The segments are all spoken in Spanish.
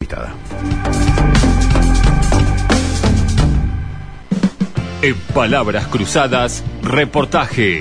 entrevistada. En Palabras Cruzadas, reportaje.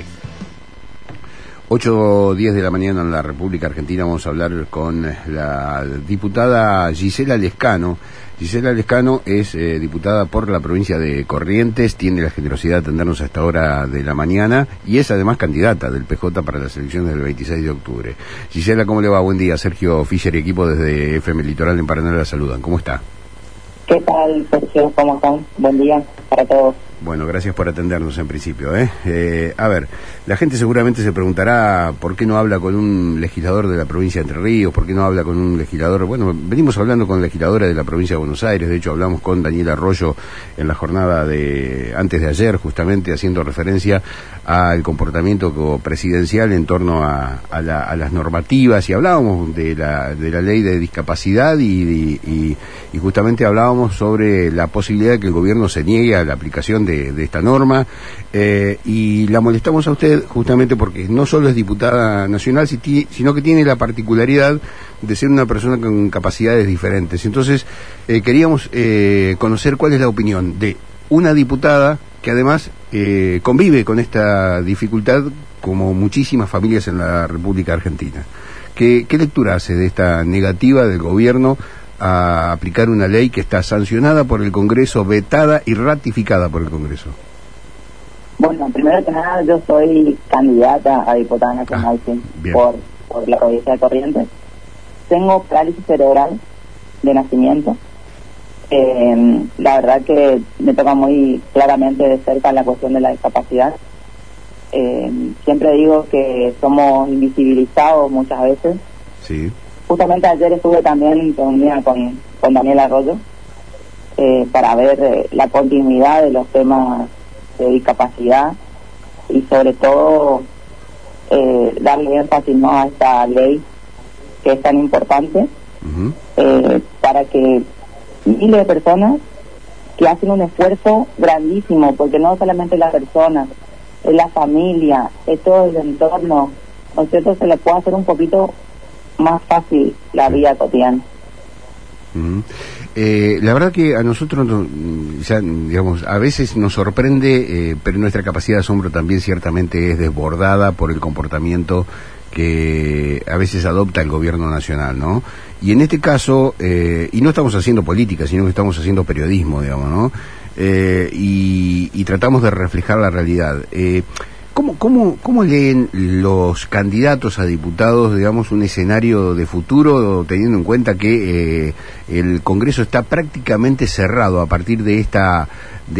8:10 de la mañana en la República Argentina. Vamos a hablar con la diputada Gisela Lescano. Gisela Lescano es diputada por la provincia de Corrientes, tiene la generosidad de atendernos a esta hora de la mañana y es además candidata del PJ para las elecciones del 26 de octubre. Gisela, ¿cómo le va? Buen día. Sergio Fischer y equipo desde FM Litoral en Paraná la saludan. ¿Cómo está? ¿Qué tal, Sergio? ¿Cómo están? Buen día para todos. Bueno, gracias por atendernos en principio. A ver, la gente seguramente se preguntará por qué no habla con un legislador de la provincia de Entre Ríos, por qué no habla con un legislador. Bueno, venimos hablando con legisladora de la provincia de Buenos Aires, de hecho hablamos con Daniel Arroyo en la jornada de antes de ayer, justamente haciendo referencia al comportamiento presidencial en torno a las normativas, y hablábamos de la ley de discapacidad y justamente hablábamos sobre la posibilidad de que el gobierno se niegue a la aplicación de esta norma, y la molestamos a usted justamente porque no solo es diputada nacional, sino que tiene la particularidad de ser una persona con capacidades diferentes. Entonces queríamos conocer cuál es la opinión de una diputada que además convive con esta dificultad como muchísimas familias en la República Argentina. ¿Qué lectura hace de esta negativa del gobierno a aplicar una ley que está sancionada por el Congreso, vetada y ratificada por el Congreso? Bueno, primero que nada, yo soy candidata a diputada nacional por la provincia de Corrientes. Tengo parálisis cerebral de nacimiento. La verdad que me toca muy claramente de cerca la cuestión de la discapacidad. Siempre digo que somos invisibilizados muchas veces. Sí. Justamente ayer estuve también reunida con Daniel Arroyo para ver la continuidad de los temas de discapacidad y sobre todo darle énfasis, ¿no?, a esta ley que es tan importante. Para que miles de personas que hacen un esfuerzo grandísimo, porque no solamente la persona, es la familia, es todo el entorno, ¿no es cierto?, se le puede hacer un poquito más fácil la vida cotidiana. La verdad que a nosotros, ya, digamos, a veces nos sorprende, pero nuestra capacidad de asombro también ciertamente es desbordada por el comportamiento que a veces adopta el gobierno nacional, ¿no? Y en este caso, y no estamos haciendo política, sino que estamos haciendo periodismo, digamos, ¿no? Y tratamos de reflejar la realidad. ¿Cómo leen los candidatos a diputados, digamos, un escenario de futuro, teniendo en cuenta que el Congreso está prácticamente cerrado a partir de estas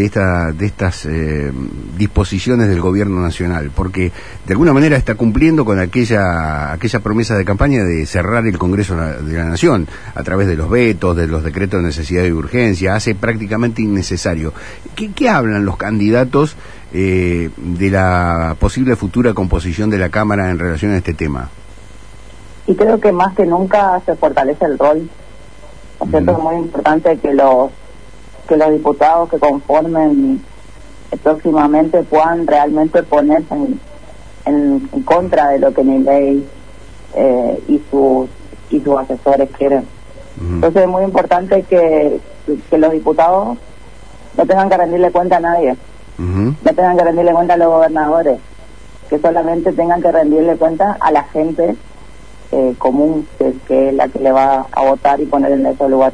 disposiciones del gobierno nacional? Porque de alguna manera está cumpliendo con aquella promesa de campaña de cerrar el Congreso de la Nación a través de los vetos, de los decretos de necesidad y urgencia, hace prácticamente innecesario. ¿Qué hablan los candidatos de la posible futura composición de la Cámara en relación a este tema? Y creo que más que nunca se fortalece el rol. Es cierto, es muy importante que los diputados que conformen próximamente puedan realmente ponerse en contra de lo que Milei y sus asesores quieren. Entonces es muy importante que los diputados no tengan que rendirle cuenta a nadie. No tengan que rendirle cuenta a los gobernadores, que solamente tengan que rendirle cuenta a la gente común, que es la que le va a votar y poner en ese lugar.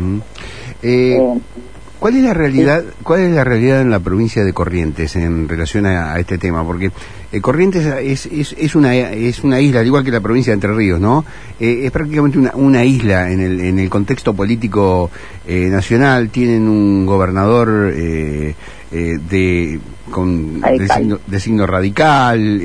¿Cuál es la realidad en la provincia de Corrientes en relación a este tema? Porque Corrientes es una isla, al igual que la provincia de Entre Ríos, ¿no? Es prácticamente una isla en el contexto político nacional. Tienen un gobernador de signo radical,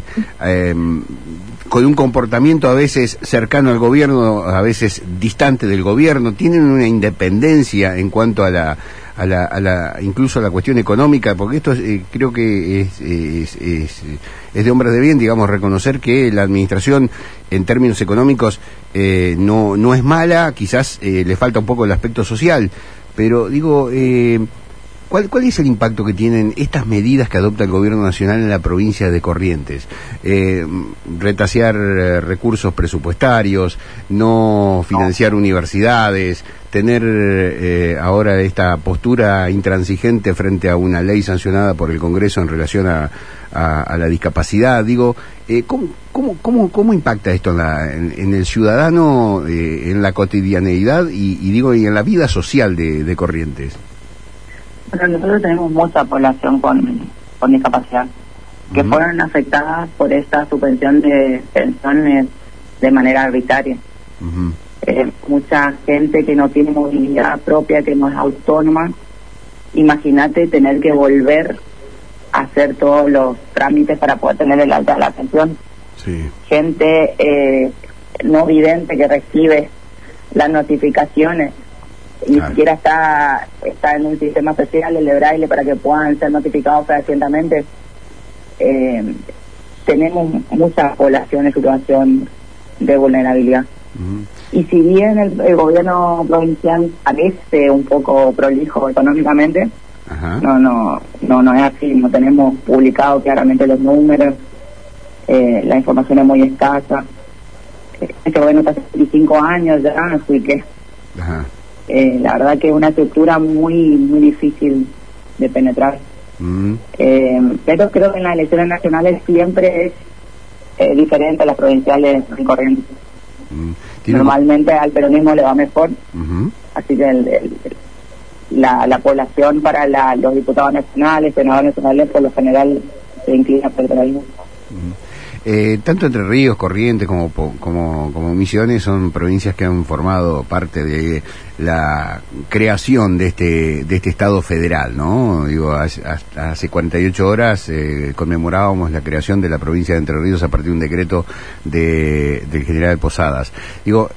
con un comportamiento a veces cercano al gobierno, a veces distante del gobierno. Tienen una independencia en cuanto a incluso a la cuestión económica, porque esto creo que es de hombres de bien, digamos, reconocer que la administración en términos económicos no es mala, quizás le falta un poco el aspecto social, pero digo, ¿Cuál es el impacto que tienen estas medidas que adopta el gobierno nacional en la provincia de Corrientes? Retasear recursos presupuestarios, no financiar universidades, tener ahora esta postura intransigente frente a una ley sancionada por el Congreso en relación a la discapacidad. Digo, ¿cómo impacta esto en el ciudadano, en la cotidianeidad y en la vida social de Corrientes? Bueno, nosotros tenemos mucha población con discapacidad que fueron afectadas por esta suspensión de pensiones de manera arbitraria. Mucha gente que no tiene movilidad propia, que no es autónoma. Imagínate tener que volver a hacer todos los trámites para poder tener el alta de la pensión. Sí. Gente no vidente que recibe las notificaciones y ni siquiera está en un sistema especial, el de Braille, para que puedan ser notificados fehacientemente. Tenemos mucha población en situación de vulnerabilidad. Y si bien el gobierno provincial parece un poco prolijo económicamente, no es así. No tenemos publicado claramente los números, la información es muy escasa. Este gobierno está hace 25 años ya, así que la verdad que es una estructura muy difícil de penetrar. Pero creo que en las elecciones nacionales siempre es diferente a las provinciales en Corrientes. Normalmente al peronismo le va mejor, así que la población para los diputados nacionales, senadores nacionales, por lo general se inclina por el peronismo. Tanto Entre Ríos, Corrientes como Misiones son provincias que han formado parte de la creación de este Estado federal, ¿no? Digo, hace 48 horas conmemorábamos la creación de la provincia de Entre Ríos a partir de un decreto del general Posadas. Digo,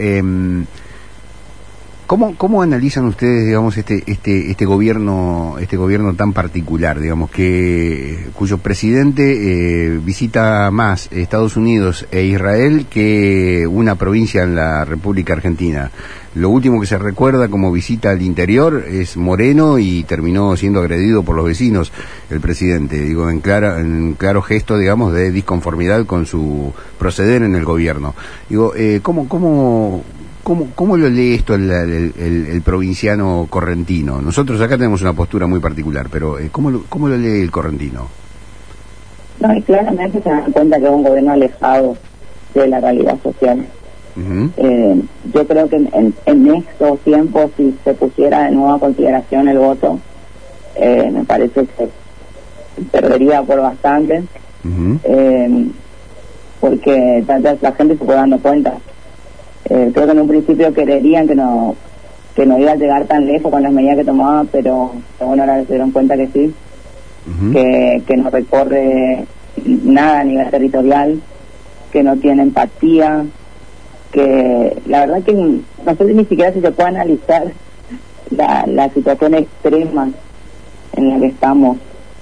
¿Cómo analizan ustedes, digamos, este gobierno tan particular, digamos, cuyo presidente visita más Estados Unidos e Israel que una provincia en la República Argentina? Lo último que se recuerda como visita al interior es Moreno y terminó siendo agredido por los vecinos el presidente, digo, en claro gesto, digamos, de disconformidad con su proceder en el gobierno. Digo, ¿Cómo lo lee esto el provinciano correntino? Nosotros acá tenemos una postura muy particular, pero ¿cómo lo lee el correntino? No, y claramente se dan cuenta que es un gobierno alejado de la realidad social. Yo creo que en estos tiempos, si se pusiera de nuevo a consideración el voto, me parece que perdería por bastante, porque la gente se fue dando cuenta. Creo que en un principio creerían que no iba a llegar tan lejos con las medidas que tomaba, pero bueno, ahora se dieron cuenta que sí, que no recorre nada a nivel territorial, que no tiene empatía, que la verdad que no sé ni siquiera si se puede analizar la situación extrema en la que estamos.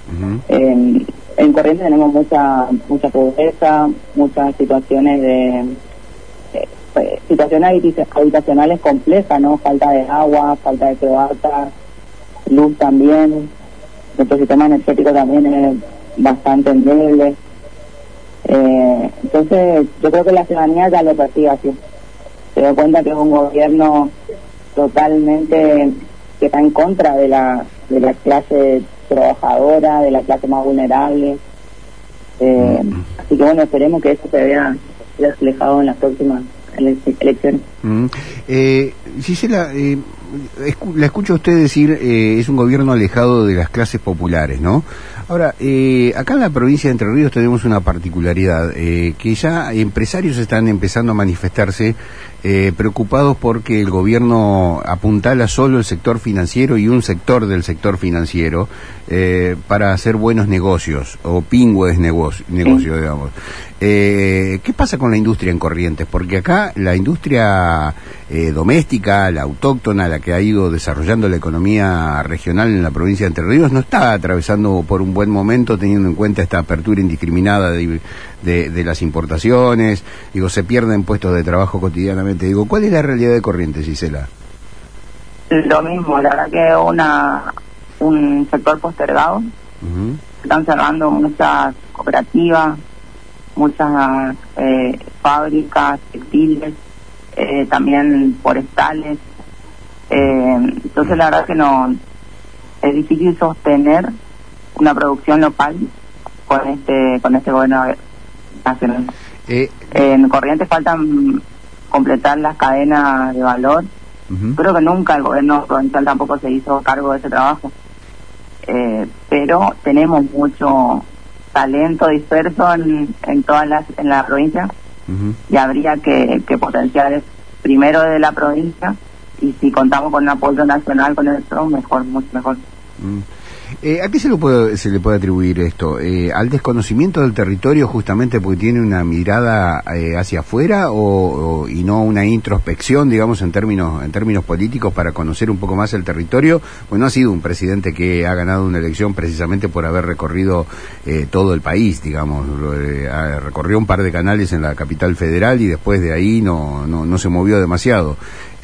En Corrientes tenemos mucha pobreza, muchas situaciones situaciones habitacionales complejas, ¿no? Falta de agua, falta de cloaca, luz también. Nuestro sistema energético también es bastante endeble. Entonces, yo creo que la ciudadanía ya lo percibe así. Se da cuenta que es un gobierno totalmente que está en contra de la clase trabajadora, de la clase más vulnerable. Así que bueno, esperemos que eso se vea reflejado en las próximas elecciones. Gisela, la escucho a usted decir es un gobierno alejado de las clases populares, ¿no? Ahora, acá en la provincia de Entre Ríos tenemos una particularidad, que ya empresarios están empezando a manifestarse preocupados porque el gobierno apuntala solo el sector financiero y un sector del sector financiero para hacer buenos negocios o pingües negocios, digamos. ¿Qué pasa con la industria en Corrientes? Porque acá la industria doméstica, la autóctona, la que ha ido desarrollando la economía regional en la provincia de Entre Ríos, no está atravesando por un buen momento, teniendo en cuenta esta apertura indiscriminada de las importaciones. Digo, se pierden puestos de trabajo cotidianamente. Digo, ¿cuál es la realidad de Corrientes, Gisela? Lo mismo, la verdad que un sector postergado. Ujú. Están cerrando muchas cooperativas, muchas fábricas textiles, también forestales. Entonces la verdad que no es difícil sostener una producción local con este gobierno nacional. En Corrientes faltan completar las cadenas de valor. Uh-huh. Creo que nunca el gobierno provincial tampoco se hizo cargo de ese trabajo. Pero tenemos mucho talento disperso en la provincia. Uh-huh. Y habría que potenciar primero de la provincia, y si contamos con un apoyo nacional con eso, mejor, mucho mejor. ¿A qué se le puede atribuir esto? ¿Al desconocimiento del territorio, justamente porque tiene una mirada hacia afuera, y no una introspección, digamos, en términos políticos, para conocer un poco más el territorio? Pues no ha sido un presidente que ha ganado una elección precisamente por haber recorrido todo el país, digamos. Recorrió un par de canales en la capital federal y después de ahí no se movió demasiado.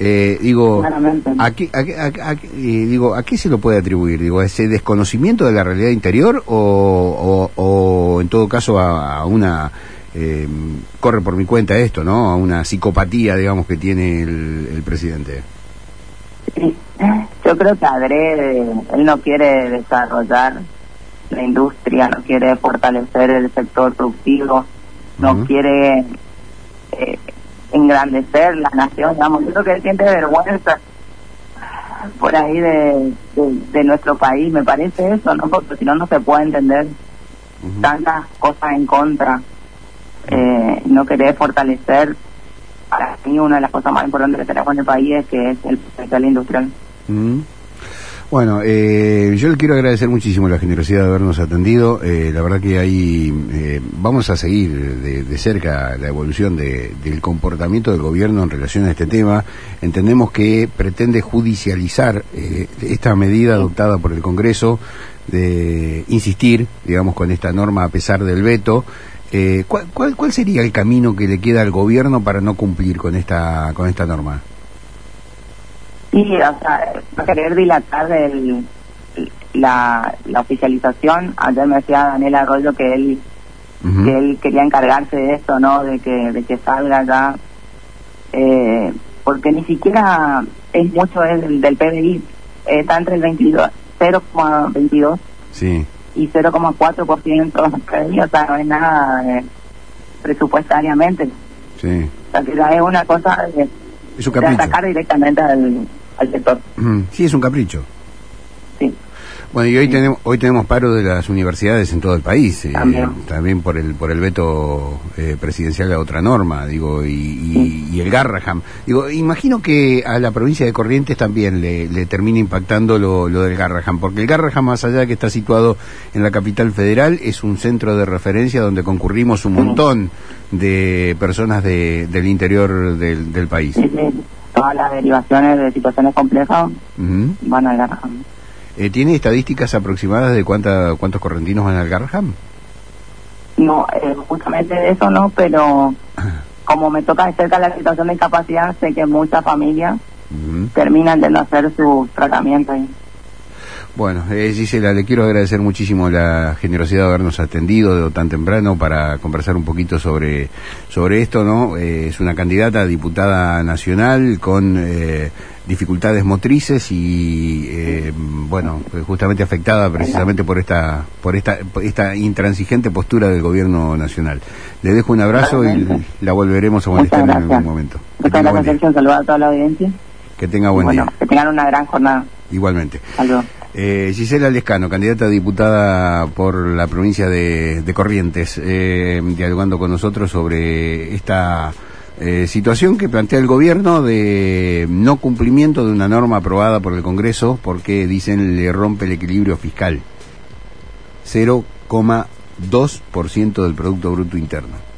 ¿A qué se lo puede atribuir? ¿A ese desconocimiento de la realidad interior o en todo caso a una, corre por mi cuenta esto, ¿no? A una psicopatía, digamos, que tiene el presidente? Sí, yo creo que adrede, él no quiere desarrollar la industria, no quiere fortalecer el sector productivo, no uh-huh. quiere engrandecer la nación, digamos. Yo creo que él siente vergüenza por ahí de nuestro país, me parece eso, ¿no? Porque si no, no se puede entender uh-huh. tantas cosas en contra. No querer fortalecer, para mí una de las cosas más importantes que tenemos en el país es que es el potencial industrial. Uh-huh. Bueno, yo le quiero agradecer muchísimo la generosidad de habernos atendido. La verdad que ahí vamos a seguir de cerca la evolución del comportamiento del gobierno en relación a este tema. Entendemos que pretende judicializar esta medida adoptada por el Congreso de insistir, digamos, con esta norma a pesar del veto. ¿Cuál sería el camino que le queda al gobierno para no cumplir con esta norma? Sí, o sea, va a querer dilatar la oficialización. Ayer me decía Daniel Arroyo que él uh-huh. que él quería encargarse de esto, ¿no? De que salga ya, porque ni siquiera es mucho del PBI, está entre el 0,22 sí. y 0,4% del PBI, o sea, no es nada presupuestariamente. Sí. O sea, que ya es una cosa de atacar directamente al sector. Sí, es un capricho. Sí. Bueno, y hoy tenemos paro de las universidades en todo el país, también por el veto presidencial a otra norma, digo, y el Garrahan. Digo, imagino que a la provincia de Corrientes también le termina impactando lo del Garrahan, porque el Garrahan, más allá de que está situado en la capital federal, es un centro de referencia donde concurrimos un montón de personas del interior del país. Sí. Todas las derivaciones de situaciones complejas uh-huh. van al Garrahan. ¿Tiene estadísticas aproximadas de cuántos correntinos van al Garrahan? No, justamente de eso no, pero como me toca de cerca la situación de incapacidad, sé que muchas familias uh-huh. terminan de no hacer su tratamiento ahí. Bueno, Gisela, le quiero agradecer muchísimo la generosidad de habernos atendido tan temprano para conversar un poquito sobre esto, ¿no? Es una candidata a diputada nacional con dificultades motrices y, bueno, justamente afectada precisamente por esta intransigente postura del gobierno nacional. Le dejo un abrazo y la volveremos a molestar en algún momento. Muchas gracias, Sergio. Un saludo a toda la audiencia. Que tenga buen día. Que tengan una gran jornada. Igualmente. Saludos. Gisela Lescano, candidata a diputada por la provincia de Corrientes, dialogando con nosotros sobre esta situación que plantea el gobierno de no cumplimiento de una norma aprobada por el Congreso porque, dicen, le rompe el equilibrio fiscal. 0,2% del Producto Bruto Interno.